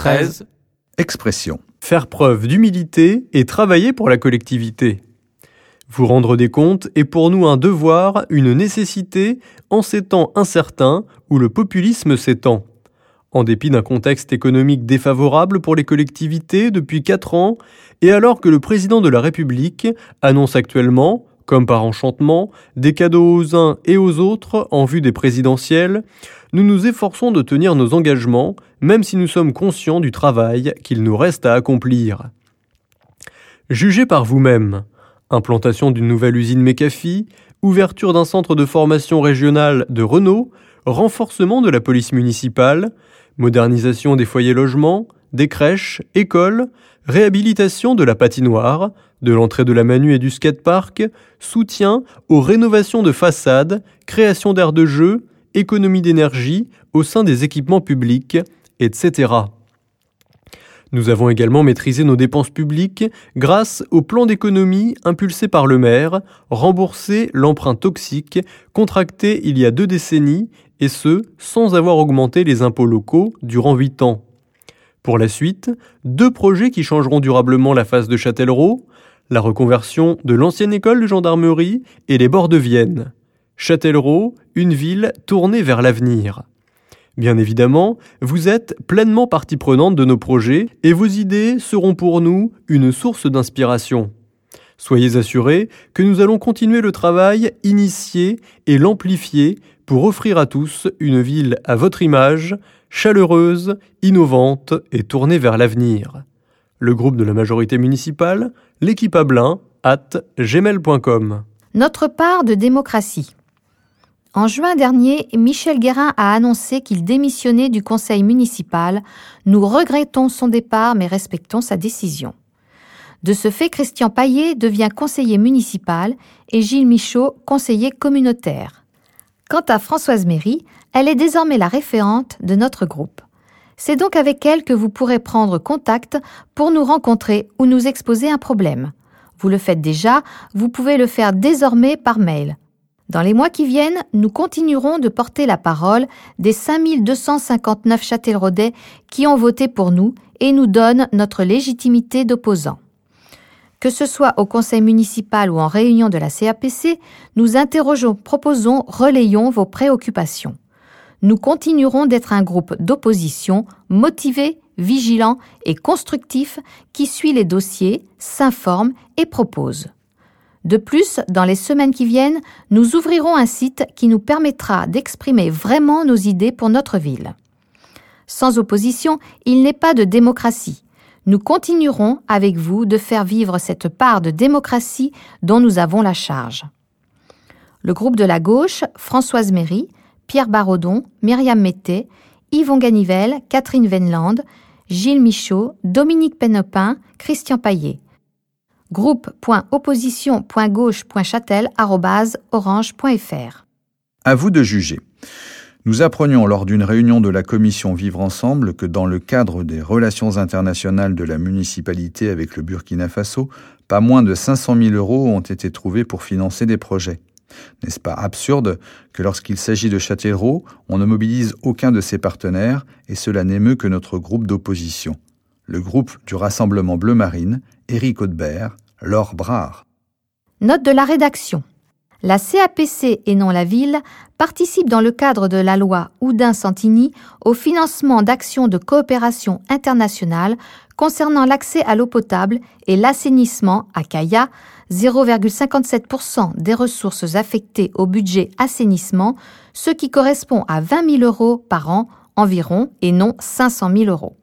13. Expression. Faire preuve d'humilité et travailler pour la collectivité. Vous rendre des comptes est pour nous un devoir, une nécessité, en ces temps incertains où le populisme s'étend. En dépit d'un contexte économique défavorable pour les collectivités depuis 4 ans, et alors que le président de la République annonce actuellement, comme par enchantement, des cadeaux aux uns et aux autres en vue des présidentielles, nous nous efforçons de tenir nos engagements, même si nous sommes conscients du travail qu'il nous reste à accomplir. Jugez par vous-même. Implantation d'une nouvelle usine Mécafi, ouverture d'un centre de formation régional de Renault, renforcement de la police municipale, modernisation des foyers logements, des crèches, écoles, réhabilitation de la patinoire, de l'entrée de la Manu et du skatepark, soutien aux rénovations de façades, création d'aires de jeu, économie d'énergie au sein des équipements publics, etc. Nous avons également maîtrisé nos dépenses publiques grâce au plan d'économie impulsé par le maire, remboursé l'emprunt toxique contracté il y a 2 décennies, et ce, sans avoir augmenté les impôts locaux durant 8 ans. Pour la suite, 2 projets qui changeront durablement la face de Châtellerault, la reconversion de l'ancienne école de gendarmerie et les bords de Vienne. Châtellerault, une ville tournée vers l'avenir. Bien évidemment, vous êtes pleinement partie prenante de nos projets et vos idées seront pour nous une source d'inspiration. Soyez assurés que nous allons continuer le travail initié et l'amplifier pour offrir à tous une ville à votre image, chaleureuse, innovante et tournée vers l'avenir. Le groupe de la majorité municipale, l'équipe Abelin, @gmail.com. Notre part de démocratie. En juin dernier, Michel Guérin a annoncé qu'il démissionnait du conseil municipal. Nous regrettons son départ, mais respectons sa décision. De ce fait, Christian Paillet devient conseiller municipal et Gilles Michaud, conseiller communautaire. Quant à Françoise Méry, elle est désormais la référente de notre groupe. C'est donc avec elle que vous pourrez prendre contact pour nous rencontrer ou nous exposer un problème. Vous le faites déjà, vous pouvez le faire désormais par mail. Dans les mois qui viennent, nous continuerons de porter la parole des 5259 Châtelleraudais qui ont voté pour nous et nous donnent notre légitimité d'opposants. Que ce soit au conseil municipal ou en réunion de la CAPC, nous interrogeons, proposons, relayons vos préoccupations. Nous continuerons d'être un groupe d'opposition motivé, vigilant et constructif qui suit les dossiers, s'informe et propose. De plus, dans les semaines qui viennent, nous ouvrirons un site qui nous permettra d'exprimer vraiment nos idées pour notre ville. Sans opposition, il n'est pas de démocratie. Nous continuerons avec vous de faire vivre cette part de démocratie dont nous avons la charge. Le groupe de la gauche, Françoise Méry, Pierre Barodon, Myriam Mété, Yvon Ganivelle, Catherine Wendland, Gilles Michaud, Dominique Pénopin, Christian Paillet. groupe.opposition.gauche.châtel@orange.fr. À vous de juger. Nous apprenions lors d'une réunion de la commission Vivre Ensemble que dans le cadre des relations internationales de la municipalité avec le Burkina Faso, pas moins de 500 000 € ont été trouvés pour financer des projets. N'est-ce pas absurde que lorsqu'il s'agit de Châtellerault, on ne mobilise aucun de ses partenaires et cela n'émeut que notre groupe d'opposition. Le groupe du Rassemblement Bleu Marine, Éric Audebert, Laure Brard. Note de la rédaction. La CAPC et non la ville participe dans le cadre de la loi Oudin-Santini au financement d'actions de coopération internationale concernant l'accès à l'eau potable et l'assainissement à Kaya, 0,57% des ressources affectées au budget assainissement, ce qui correspond à 20 000 € par an environ et non 500 000 €.